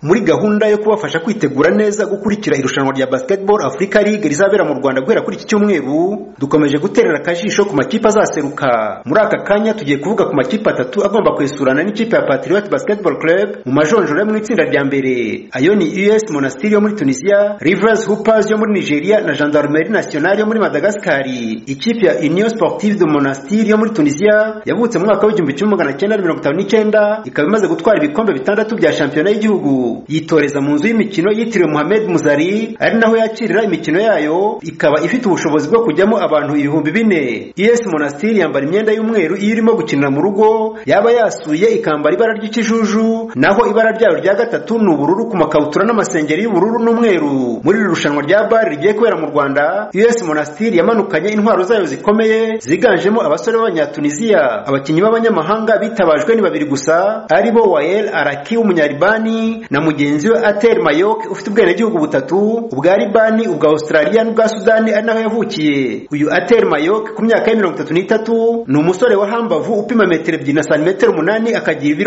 muri gahunda yo kubafasha kwitegura neza gukurikira irushanwa rya Basketball Africa League rizabera mu Rwanda guhera kuri iki cyumweru. Dukomeje guterera akajisho ku makipe azaseruka. Muri aka kanya tugiye kuvuga ku makipe atatu agomba kwesurana n'ikipe ya Patriot Basketball Club mu majonjoro yo mu itsinda rya mbere. Ayo ni US Monastir yo muri Tunisia, Rivers Hoopers yo muri Nigeria na Gendarmerie Nationale yo muri Madagascar. Ikipe ya Union Sportive de Monastir yo muri Tunisia yavutse mu mwaka w'1959 ikaba imaze gutwara ibikombe bitandatu bya shampiyona y'igihugu. Yitoreza mu nzu y'imikino yitiriwe Mohamed Muzari, ari naho yakirira imikino yayo, ikaba ifite ubushobozi bwo kujyamo abantu 4,000. US Monastir yambara imyenda y'umweru iyo irimo gukinira mu rugo, yaba yasuye ikambara ibara ry'ikijuju, naho ibara ryayo rya gatatu ni ubururu ku makabutura n'amasengeri y'ubururu n'umweru. Muri irushanwa rya BAL rigiye kubera mu Rwanda, US Monastir yamanukanye intwaro zayo zikomeye ziganjemo abasore b'Abanyatunisia. Abakinnyi b'abanyamahanga bitabajwe ni babiri gusa, ari bo Wael Araki w'umunyaribani na mugenzi we Ater Mayok ufite ubwenegihugu butatu, ubwa Libani, ubwa Australia n'ubwa Sudani ari naho yavukiye. Uyu Ater Mayok ku myaka ya 33 ni umusore wa hambavu upima metero 2 na santimetero 8 akagira ibiro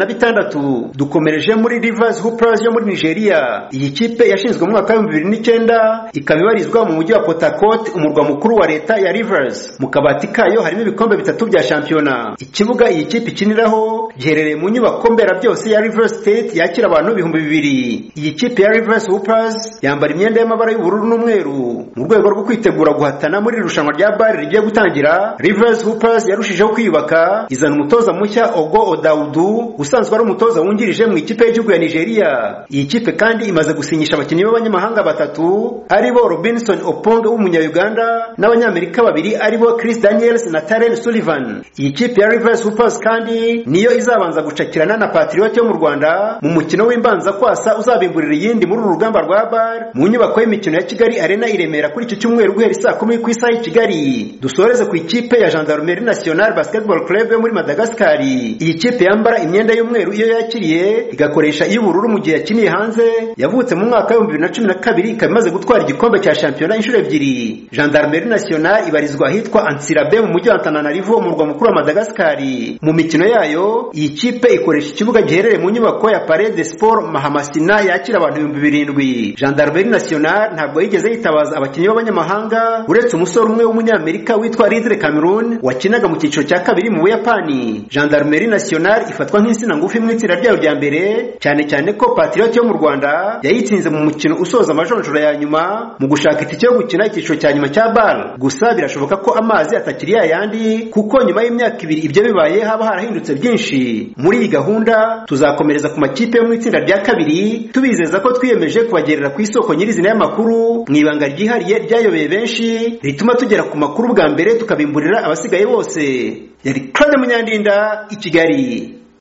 106. Dukomereje muri Rivers Hoopers yo muri Nigeria. Iyi kipe yashinzwe mu mwaka wa 2009 ikaba ibarizwa mu mujyi wa Port Harcourt, umurwa mukuru wa leta ya Rivers. Mu kabati kayo harimo ibikombe bitatu bya shampiyona. Ikibuga iyi kipe ikiniraho giherereye mu nyubako mbera byose ya Rivers State yakira abantu 2,000. Iyi kipe ya Rivers Hoopers yambara imyenda y'amabara y'ubururu n'umweru. Mu rwego rwo kwitegura guhatana muri irushanwa rya BAL rigiye gutangira, Rivers Hoopers yarushijeho kwiyubaka, izana umutoza mushya Ogo Odaudu usanzwe ari umutoza wungirije mu ikipe y'igihugu ya Nigeria. Iyi kipe kandi imaze gusinyisha abakinnyi b'abanyamahanga batatu, ari bo Robinson Opong w'umunya-Uganda n'abanyamerika babiri, ari bo Chris Daniels na Taren Sullivan. Iyi kipe ya Rivers Hoopers kandi niyo izabanza gucakirana na Patriot yo mu Rwanda mu mukino w'imbanza kwasa uzabimburira iyindi muri uru rugamba rwa BAL mu nyubako y'imikino ya Kigali Arena i Remera kuri iki cyumweru guhera saa 10 ku isaha i Kigali. Dusoreze ku ikipe ya Gendarmerie Nationale Basketball Club yo muri Madagascar. Iyi kipe yambara imyenda y'umweru iyo yakiriye, igakoresha iy'ubururu mu gihe yakiniye hanze. Yavutse mu mwaka wa 2012 ikaba imaze gutwara igikombe cya shampiyona inshuro 2. Gendarmerie Nationale ibarizwa ahitwa Antsirabe mu mujyi wa Antananarivo mu murwa mukuru wa Madagascar. Mu mikino yayo, iyi kipe ikoresha ikibuga giherereye mu nyubako ya Palais des Sports Mahamasina yakira abantu 7,000. Gendarmerie Nationale ntabwo yigeze yitabaza abakinnyi b'abanyamahanga uretse umusore umwe w'umunyamerika witwa Ridley Cameron wakinaga mu cyiciro cya kabiri mu Buyapani. Gendarmerie Nationale ifatwa nk'insina ngufi mu itsinda ryayo rya mbere, cyane ko Patriot yo mu Rwanda yayitsinze mu mukino usoza amajonjoro ya nyuma mu gushaka itike yo gukina icyiciro cya nyuma cya BAL. Gusa birashoboka ko amazi atakiri yayandi, kuko nyuma y'imyaka 2 ibyo bibaye haba harahindutse byinshi. Muri iyi gahunda tuzakomereza ku makipe yo mu itsinda rya kabiri, tubizeza ko twiyemeje kubagerera ku isoko nyirizina y'amakuru mu ibanga ryihariye ryayobeye benshi, rituma tugera ku makuru bwa mbere tukabimburira abasigaye bose. Yari Claude Munyandinda i Kigali.